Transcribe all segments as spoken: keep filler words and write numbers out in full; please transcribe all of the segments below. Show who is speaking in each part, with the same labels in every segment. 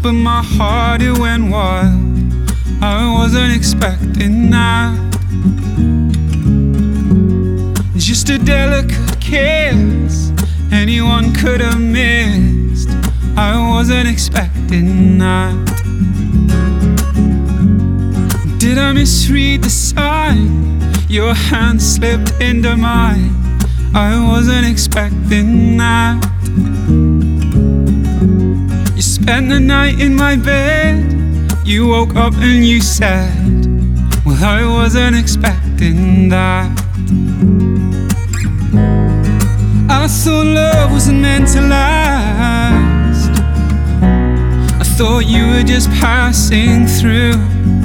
Speaker 1: but my heart, it went wild. I wasn't expecting that. Just a delicate kiss anyone could have missed. I wasn't expecting that. Did I misread the sign? Your hand slipped into mine. I wasn't expecting that. You spent the night in my bed. You woke up and you said, well, I wasn't expecting that. I thought love wasn't meant to last. I thought you were just passing through.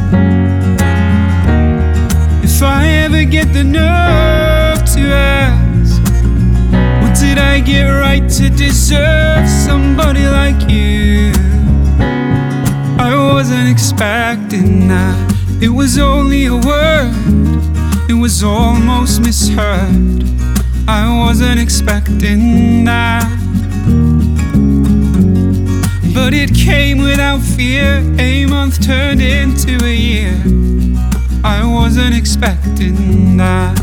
Speaker 1: If I ever get the nerve to ask, what did I get right to deserve somebody like you? I wasn't expecting that. It was only a word, it was almost misheard. I wasn't expecting that. But it came without fear. A month turned into a year. I wasn't expecting that.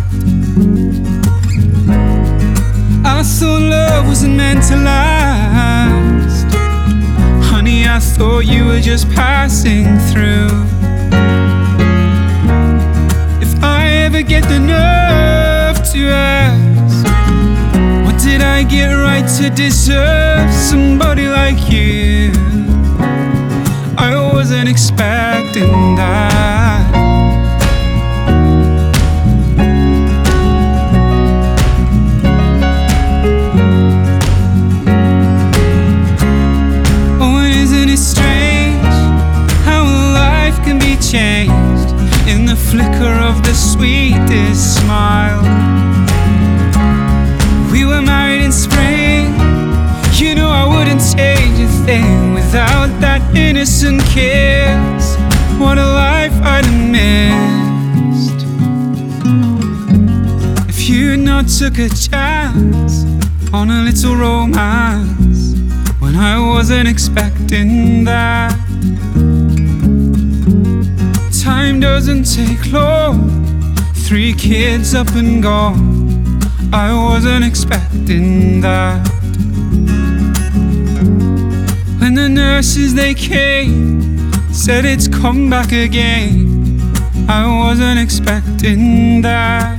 Speaker 1: I thought love wasn't meant to last. Honey, I thought you were just passing through. If I ever get the nerve to ask, what did I get right to deserve somebody like you? I wasn't expecting that. Changed in the flicker of the sweetest smile. We were married in spring. You know I wouldn't change a thing without that innocent kiss. What a life I'd have missed if you not took a chance on a little romance when I wasn't expecting that. Time doesn't take long. Three kids up and gone. I wasn't expecting that. When the nurses they came, said it's come back again, I wasn't expecting that.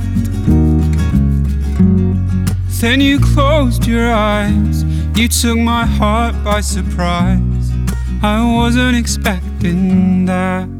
Speaker 1: Then you closed your eyes. You took my heart by surprise. I wasn't expecting that.